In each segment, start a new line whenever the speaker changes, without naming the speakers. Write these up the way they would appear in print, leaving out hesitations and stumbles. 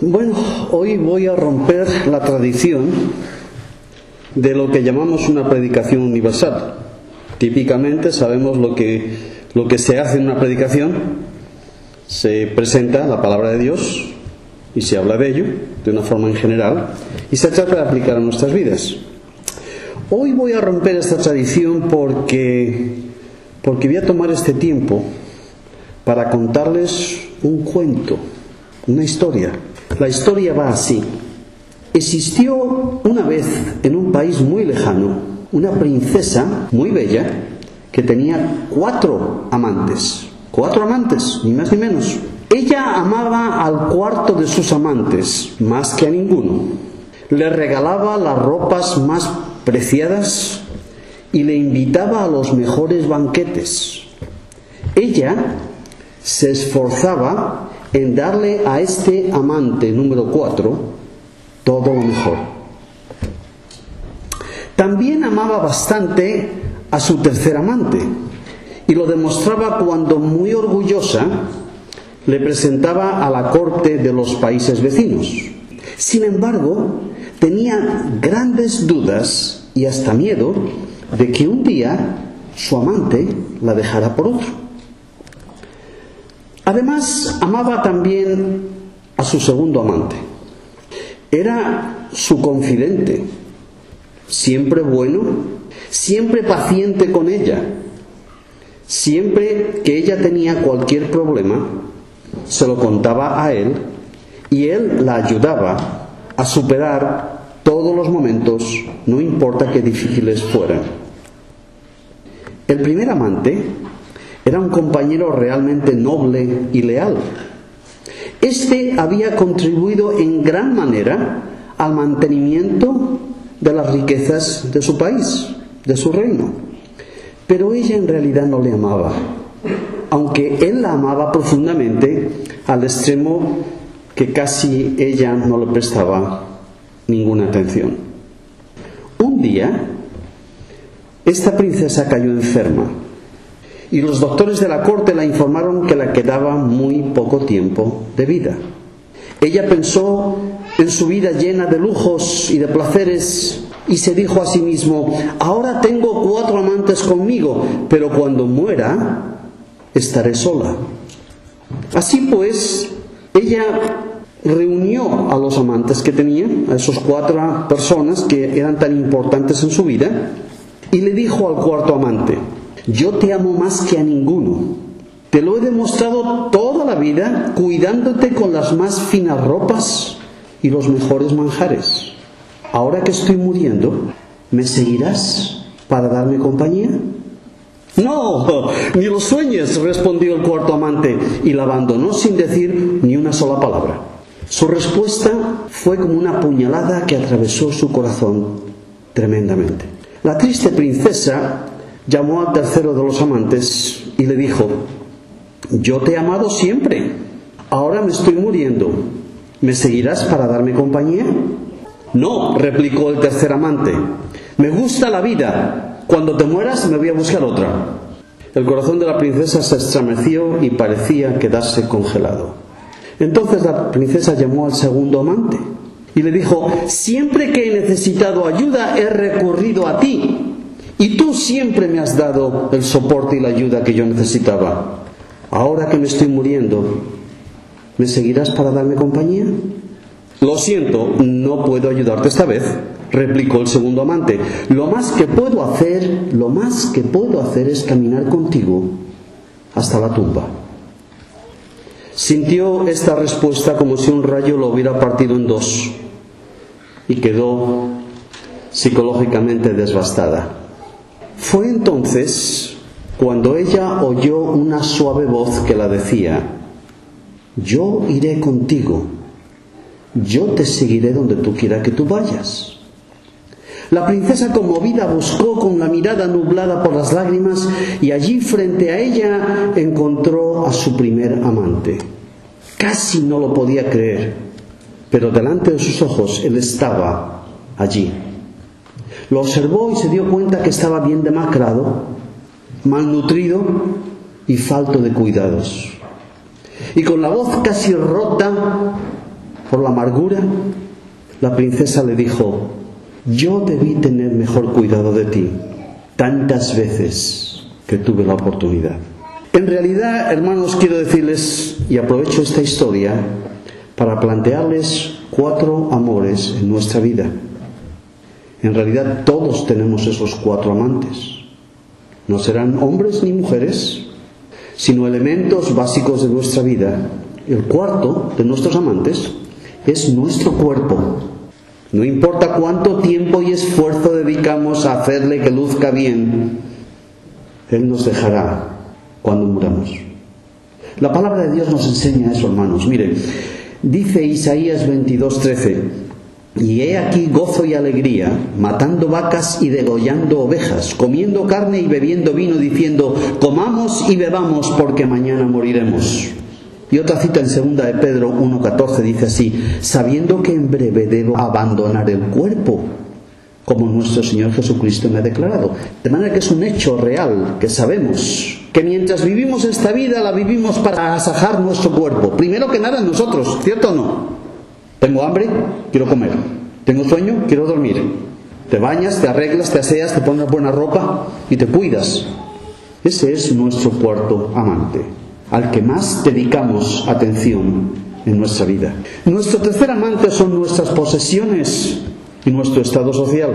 Bueno, hoy voy a romper la tradición de lo que llamamos una predicación universal. Típicamente sabemos lo que se hace en una predicación. Se presenta la palabra de Dios y se habla de ello de una forma en general y se trata de aplicar a nuestras vidas. Hoy voy a romper esta tradición porque voy a tomar este tiempo para contarles un cuento, una historia. La historia va así. Existió una vez en un país muy lejano una princesa muy bella que tenía 4 amantes. 4 amantes, ni más ni menos. Ella amaba al cuarto de sus amantes más que a ninguno. Le regalaba las ropas más preciadas y le invitaba a los mejores banquetes. Ella se esforzaba en darle a este amante número 4 todo lo mejor. También amaba bastante a su tercer amante y lo demostraba cuando, muy orgullosa, le presentaba a la corte de los países vecinos. Sin embargo, tenía grandes dudas y hasta miedo de que un día su amante la dejara por otro. Además, amaba también a su segundo amante. Era su confidente, siempre bueno, siempre paciente con ella. Siempre que ella tenía cualquier problema, se lo contaba a él y él la ayudaba a superar todos los momentos, no importa qué difíciles fueran. El primer amante era un compañero realmente noble y leal. Este había contribuido en gran manera al mantenimiento de las riquezas de su país, de su reino. Pero ella en realidad no le amaba, aunque él la amaba profundamente, al extremo que casi ella no le prestaba ninguna atención. Un día, esta princesa cayó enferma y los doctores de la corte la informaron que le quedaba muy poco tiempo de vida. Ella pensó en su vida llena de lujos y de placeres y se dijo a sí mismo: ahora tengo 4 amantes conmigo, pero cuando muera estaré sola. Así pues, ella reunió a los amantes que tenía, a esos 4 personas que eran tan importantes en su vida, y le dijo al cuarto amante: yo te amo más que a ninguno. Te lo he demostrado toda la vida cuidándote con las más finas ropas y los mejores manjares. Ahora que estoy muriendo, ¿me seguirás para darme compañía? No, ni lo sueñes, respondió el cuarto amante y la abandonó sin decir ni una sola palabra. Su respuesta fue como una puñalada que atravesó su corazón tremendamente. La triste princesa llamó al tercero de los amantes y le dijo: yo te he amado siempre, ahora me estoy muriendo, ¿me seguirás para darme compañía? No, replicó el tercer amante, me gusta la vida, cuando te mueras me voy a buscar otra. El corazón de la princesa se estremeció y parecía quedarse congelado. Entonces la princesa llamó al segundo amante y le dijo: siempre que he necesitado ayuda he recurrido a ti, y tú siempre me has dado el soporte y la ayuda que yo necesitaba. Ahora que me estoy muriendo, ¿me seguirás para darme compañía? Lo siento, no puedo ayudarte esta vez, replicó el segundo amante. Lo más que puedo hacer es caminar contigo hasta la tumba. Sintió esta respuesta como si un rayo lo hubiera partido en 2 y quedó psicológicamente devastada. Fue entonces cuando ella oyó una suave voz que la decía: yo iré contigo, yo te seguiré donde tú quieras que tú vayas. La princesa, conmovida, buscó con la mirada nublada por las lágrimas y allí frente a ella encontró a su primer amante. Casi no lo podía creer, pero delante de sus ojos él estaba allí. Lo observó y se dio cuenta que estaba bien demacrado, malnutrido y falto de cuidados. Y con la voz casi rota por la amargura, la princesa le dijo: yo debí tener mejor cuidado de ti tantas veces que tuve la oportunidad. En realidad, hermanos, quiero decirles, y aprovecho esta historia para plantearles 4 amores en nuestra vida. En realidad todos tenemos esos 4 amantes. No serán hombres ni mujeres, sino elementos básicos de nuestra vida. El cuarto de nuestros amantes es nuestro cuerpo. No importa cuánto tiempo y esfuerzo dedicamos a hacerle que luzca bien, Él nos dejará cuando muramos. La palabra de Dios nos enseña eso, hermanos. Mire, dice Isaías 22:13: y he aquí gozo y alegría, matando vacas y degollando ovejas, comiendo carne y bebiendo vino, diciendo: comamos y bebamos, porque mañana moriremos. Y otra cita en 2 de Pedro 1:14 dice así: sabiendo que en breve debo abandonar el cuerpo, como nuestro Señor Jesucristo me ha declarado. De manera que es un hecho real, que sabemos que mientras vivimos esta vida, la vivimos para agasajar nuestro cuerpo. Primero que nada nosotros, ¿cierto o no? Tengo hambre, quiero comer. Tengo sueño, quiero dormir. Te bañas, te arreglas, te aseas, te pones buena ropa y te cuidas. Ese es nuestro cuarto amante, al que más dedicamos atención en nuestra vida. Nuestro tercer amante son nuestras posesiones y nuestro estado social.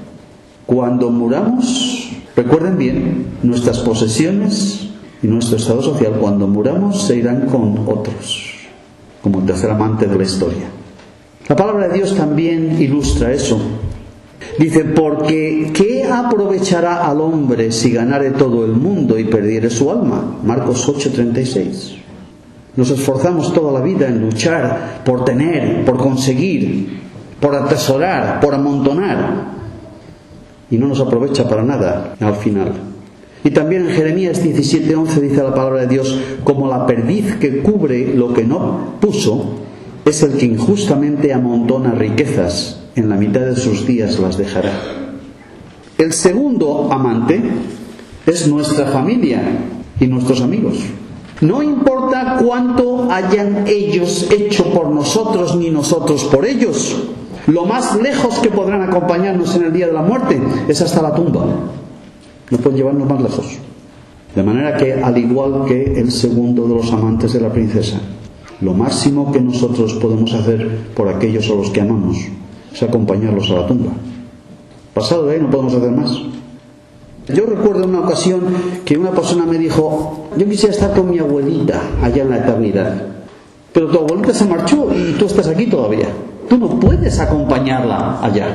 Cuando muramos, recuerden bien, nuestras posesiones y nuestro estado social, cuando muramos, se irán con otros, como el tercer amante de la historia. La palabra de Dios también ilustra eso. Dice: porque ¿qué aprovechará al hombre si ganare todo el mundo y perdiere su alma? Marcos 8:36. Nos esforzamos toda la vida en luchar por tener, por conseguir, por atesorar, por amontonar, y no nos aprovecha para nada al final. Y también en Jeremías 17:11 dice la palabra de Dios: como la perdiz que cubre lo que no puso, es el que injustamente amontona riquezas, en la mitad de sus días las dejará. El segundo amante es nuestra familia y nuestros amigos. No importa cuánto hayan ellos hecho por nosotros ni nosotros por ellos, lo más lejos que podrán acompañarnos en el día de la muerte es hasta la tumba. No pueden llevarnos más lejos. De manera que, al igual que el segundo de los amantes de la princesa, lo máximo que nosotros podemos hacer por aquellos a los que amamos es acompañarlos a la tumba. Pasado de ahí no podemos hacer más. Yo recuerdo una ocasión que una persona me dijo: yo quisiera estar con mi abuelita allá en la eternidad, pero tu abuelita se marchó y tú estás aquí todavía. Tú no puedes acompañarla allá.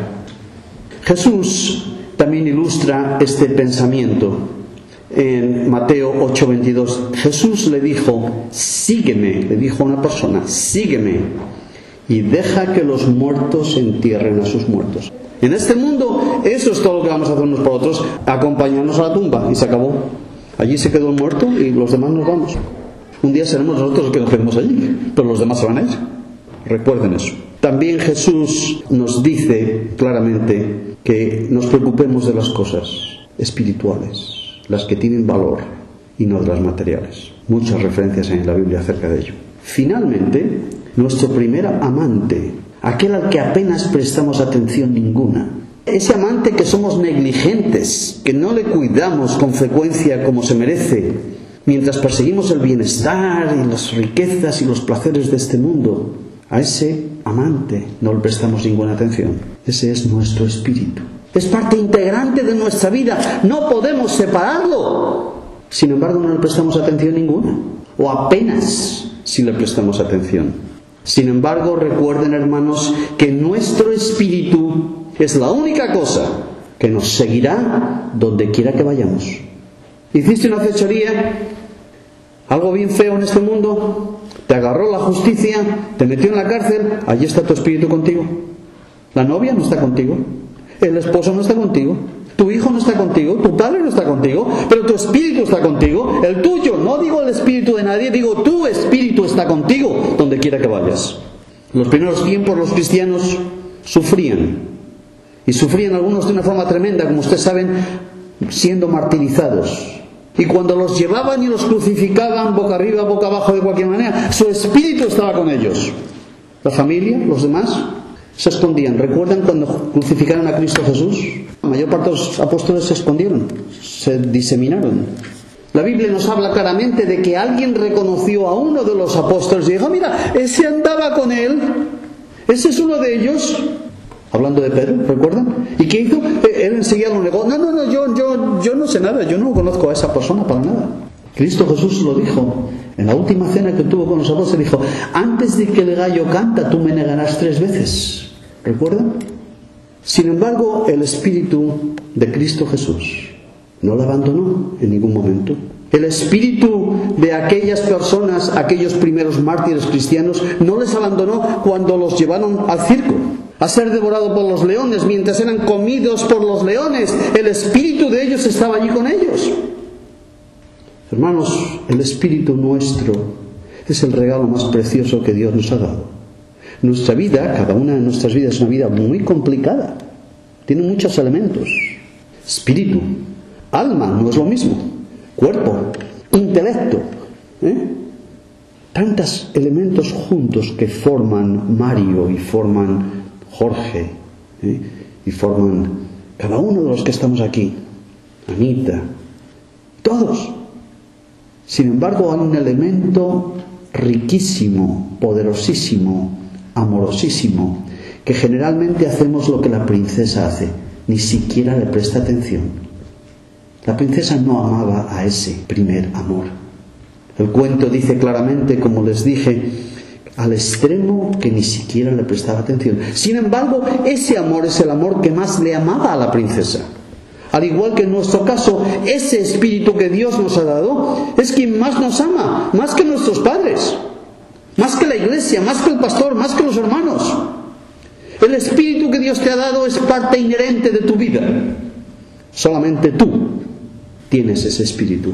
Jesús también ilustra este pensamiento. En Mateo 8:22, Jesús le dijo: sígueme, le dijo a una persona: sígueme y deja que los muertos entierren a sus muertos. En este mundo, eso es todo lo que vamos a hacer unos por otros: acompañarnos a la tumba, y se acabó. Allí se quedó el muerto y los demás nos vamos. Un día seremos nosotros los que nos quedemos allí, pero los demás se van a ir. Recuerden eso. También Jesús nos dice claramente que nos preocupemos de las cosas espirituales, las que tienen valor, y no de las materiales. Muchas referencias hay en la Biblia acerca de ello. Finalmente, nuestro primer amante, aquel al que apenas prestamos atención ninguna, ese amante que somos negligentes, que no le cuidamos con frecuencia como se merece, mientras perseguimos el bienestar y las riquezas y los placeres de este mundo, a ese amante no le prestamos ninguna atención. Ese es nuestro espíritu. Es parte integrante de nuestra vida. No podemos separarlo. Sin embargo, no le prestamos atención ninguna. O apenas si le prestamos atención. Sin embargo, recuerden, hermanos, que nuestro espíritu es la única cosa que nos seguirá donde quiera que vayamos. ¿Hiciste una fechoría? ¿Algo bien feo en este mundo? ¿Te agarró la justicia? ¿Te metió en la cárcel? Allí está tu espíritu contigo. La novia no está contigo. El esposo no está contigo. Tu hijo no está contigo. Tu padre no está contigo. Pero tu espíritu está contigo. El tuyo. No digo el espíritu de nadie. Digo tu espíritu está contigo donde quiera que vayas. En los primeros tiempos los cristianos sufrían. Y sufrían algunos de una forma tremenda, como ustedes saben, siendo martirizados. Y cuando los llevaban y los crucificaban boca arriba, boca abajo, de cualquier manera, su espíritu estaba con ellos. la familia, los demás, se escondían. ¿Recuerdan cuando crucificaron a Cristo Jesús? La mayor parte de los apóstoles se escondieron, se diseminaron. La Biblia nos habla claramente de que alguien reconoció a uno de los apóstoles y dijo: mira, ese andaba con él, ese es uno de ellos. Hablando de Pedro, ¿recuerdan? ¿Y qué hizo? Él enseguida lo negó. No, yo no sé nada, yo no conozco a esa persona para nada. Cristo Jesús lo dijo en la última cena que tuvo con los apóstoles, dijo: antes de que el gallo canta, tú me negarás 3 veces. ¿Recuerdan? Sin embargo, el Espíritu de Cristo Jesús no lo abandonó en ningún momento. El espíritu de aquellas personas, aquellos primeros mártires cristianos, no les abandonó cuando los llevaron al circo a ser devorados por los leones. Mientras eran comidos por los leones, el espíritu de ellos estaba allí con ellos. Hermanos, el espíritu nuestro es el regalo más precioso que Dios nos ha dado. Nuestra vida, cada una de nuestras vidas es una vida muy complicada. Tiene muchos elementos. Espíritu, alma, no es lo mismo. Cuerpo, intelecto, tantos elementos juntos que forman Mario y forman Jorge, y forman cada uno de los que estamos aquí, Anita, todos. Sin embargo, hay un elemento riquísimo, poderosísimo, amorosísimo, que generalmente hacemos lo que la princesa hace, ni siquiera le presta atención. La princesa no amaba a ese primer amor. El cuento dice claramente, como les dije, al extremo que ni siquiera le prestaba atención. Sin embargo, ese amor es el amor que más le amaba a la princesa. Al igual que en nuestro caso, ese espíritu que Dios nos ha dado es quien más nos ama, más que nuestros padres, más que la iglesia, más que el pastor, más que los hermanos. El espíritu que Dios te ha dado es parte inherente de tu vida. Solamente tú tienes ese espíritu.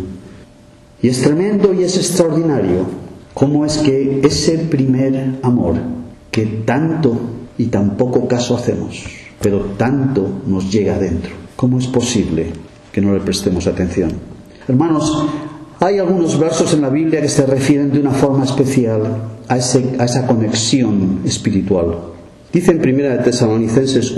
Y es tremendo y es extraordinario cómo es que ese primer amor que tanto y tan poco caso hacemos, pero tanto nos llega adentro, ¿cómo es posible que no le prestemos atención? Hermanos, hay algunos versos en la Biblia que se refieren de una forma especial a esa conexión espiritual. Dice en 1 Tesalonicenses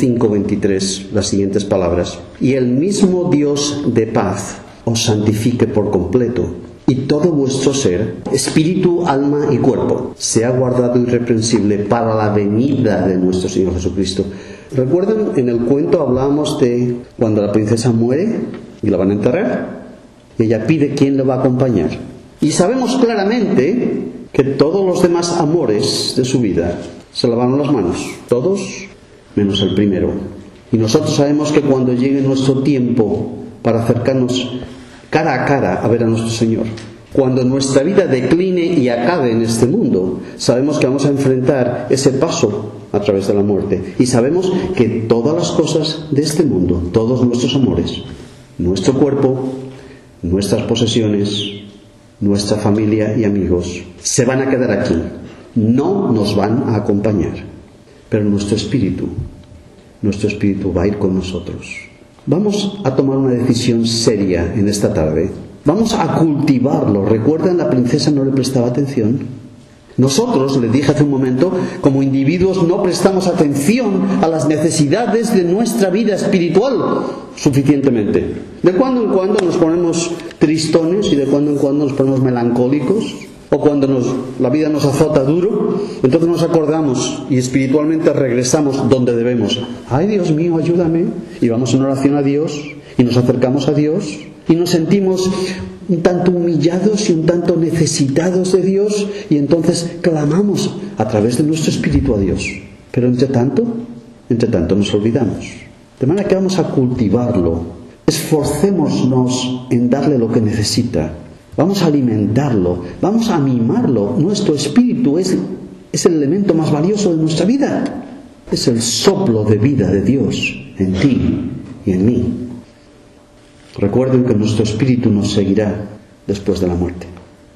1:5-23 las siguientes palabras: y el mismo Dios de paz os santifique por completo, y todo vuestro ser, espíritu, alma y cuerpo, sea guardado irreprensible para la venida de nuestro Señor Jesucristo. ¿Recuerdan? En el cuento hablábamos de cuando la princesa muere y la van a enterrar, y ella pide quién le va a acompañar. Y sabemos claramente que todos los demás amores de su vida se lavaron las manos, todos menos el primero. Y nosotros sabemos que cuando llegue nuestro tiempo para acercarnos cara a cara a ver a nuestro Señor, cuando nuestra vida decline y acabe en este mundo, sabemos que vamos a enfrentar ese paso a través de la muerte. Y sabemos que todas las cosas de este mundo, todos nuestros amores, nuestro cuerpo, nuestras posesiones, nuestra familia y amigos, se van a quedar aquí. No nos van a acompañar, pero nuestro espíritu va a ir con nosotros. Vamos a tomar una decisión seria en esta tarde. Vamos a cultivarlo. ¿Recuerdan? La princesa no le prestaba atención. Nosotros, les dije hace un momento, como individuos no prestamos atención a las necesidades de nuestra vida espiritual suficientemente. De cuando en cuando nos ponemos tristones y de cuando en cuando nos ponemos melancólicos. O cuando la vida nos azota duro, entonces nos acordamos y espiritualmente regresamos donde debemos. ¡Ay, Dios mío, ayúdame! Y vamos en oración a Dios y nos acercamos a Dios y nos sentimos un tanto humillados y un tanto necesitados de Dios, y entonces clamamos a través de nuestro espíritu a Dios. Pero entre tanto nos olvidamos. De manera que vamos a cultivarlo. Esforcémonos en darle lo que necesita. Vamos a alimentarlo, vamos a mimarlo. Nuestro espíritu es el elemento más valioso de nuestra vida. Es el soplo de vida de Dios en ti y en mí. Recuerden que nuestro espíritu nos seguirá después de la muerte.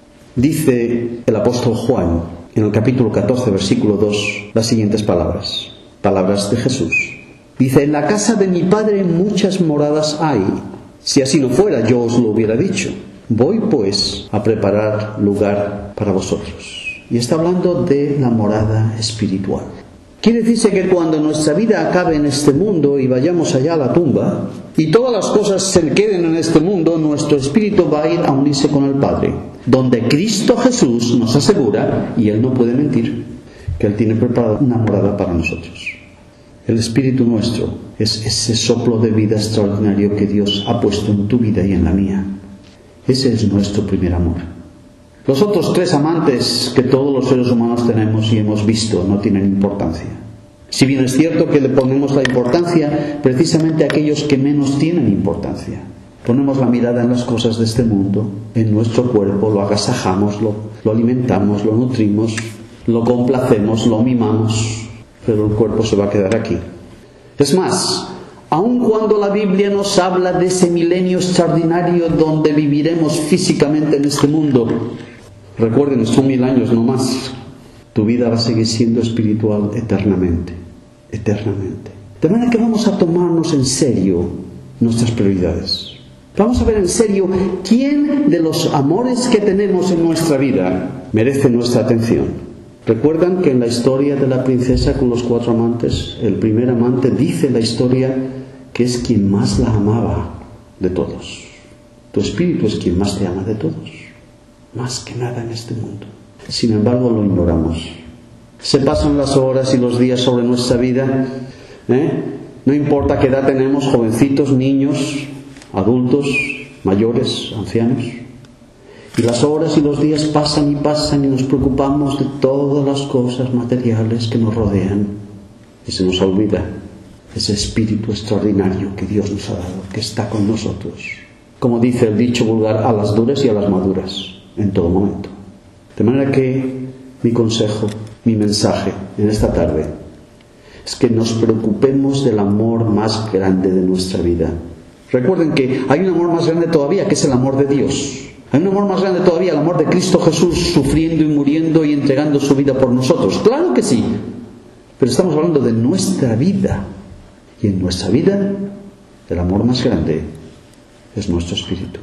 Dice el apóstol Juan en el capítulo 14, versículo 2, las siguientes palabras. Palabras de Jesús. Dice: en la casa de mi Padre muchas moradas hay. Si así no fuera, yo os lo hubiera dicho. Voy pues a preparar lugar para vosotros. Y está hablando de la morada espiritual. Quiere decirse que cuando nuestra vida acabe en este mundo y vayamos allá a la tumba, y todas las cosas se queden en este mundo, nuestro espíritu va a ir a unirse con el Padre, donde Cristo Jesús nos asegura, y Él no puede mentir, que Él tiene preparada una morada para nosotros. El espíritu nuestro es ese soplo de vida extraordinario que Dios ha puesto en tu vida y en la mía. Ese es nuestro primer amor. Los otros 3 amantes que todos los seres humanos tenemos y hemos visto no tienen importancia. Si bien es cierto que le ponemos la importancia precisamente a aquellos que menos tienen importancia. Ponemos la mirada en las cosas de este mundo, en nuestro cuerpo, lo agasajamos, lo alimentamos, lo nutrimos, lo complacemos, lo mimamos, pero el cuerpo se va a quedar aquí. Es más, aun cuando la Biblia nos habla de ese milenio extraordinario donde viviremos físicamente en este mundo, recuerden, son 1000 años no más. Tu vida va a seguir siendo espiritual eternamente. Eternamente. De manera que vamos a tomarnos en serio nuestras prioridades. Vamos a ver en serio quién de los amores que tenemos en nuestra vida merece nuestra atención. ¿Recuerdan que en la historia de la princesa con los 4 amantes, el primer amante dice la historia que es quien más la amaba de todos? Tu espíritu es quien más te ama de todos. Más que nada en este mundo. Sin embargo, lo ignoramos. Se pasan las horas y los días sobre nuestra vida. No importa qué edad tenemos, jovencitos, niños, adultos, mayores, ancianos. Y las horas y los días pasan y nos preocupamos de todas las cosas materiales que nos rodean. Y se nos olvida ese espíritu extraordinario que Dios nos ha dado, que está con nosotros. Como dice el dicho vulgar, a las duras y a las maduras, en todo momento. De manera que mi consejo, mi mensaje en esta tarde es que nos preocupemos del amor más grande de nuestra vida. Recuerden que hay un amor más grande todavía, que es el amor de Dios. Hay un amor más grande todavía, el amor de Cristo Jesús, sufriendo y muriendo y entregando su vida por nosotros. Claro que sí, pero estamos hablando de nuestra vida. Y en nuestra vida, el amor más grande es nuestro espíritu.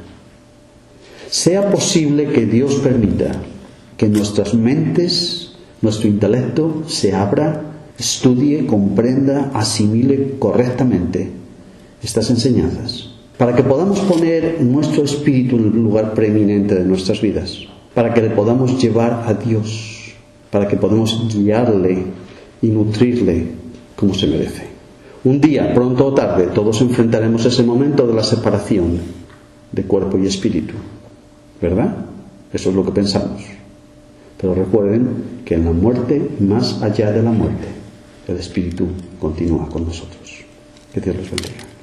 Sea posible que Dios permita que nuestras mentes, nuestro intelecto se abra, estudie, comprenda, asimile correctamente estas enseñanzas, para que podamos poner nuestro espíritu en el lugar preeminente de nuestras vidas, para que le podamos llevar a Dios, para que podamos guiarle y nutrirle como se merece. Un día, pronto o tarde, todos enfrentaremos ese momento de la separación de cuerpo y espíritu, ¿verdad? Eso es lo que pensamos. Pero recuerden que en la muerte, más allá de la muerte, el espíritu continúa con nosotros. Que Dios los bendiga.